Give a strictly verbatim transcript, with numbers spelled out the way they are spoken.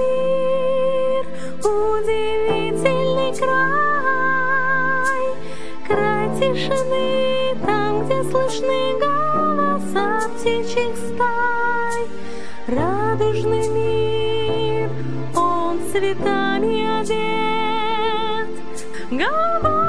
мир, удивительный край, край тишины, там, где слышны голоса птичьих стай. Радужный мир, он цветами одет, голубой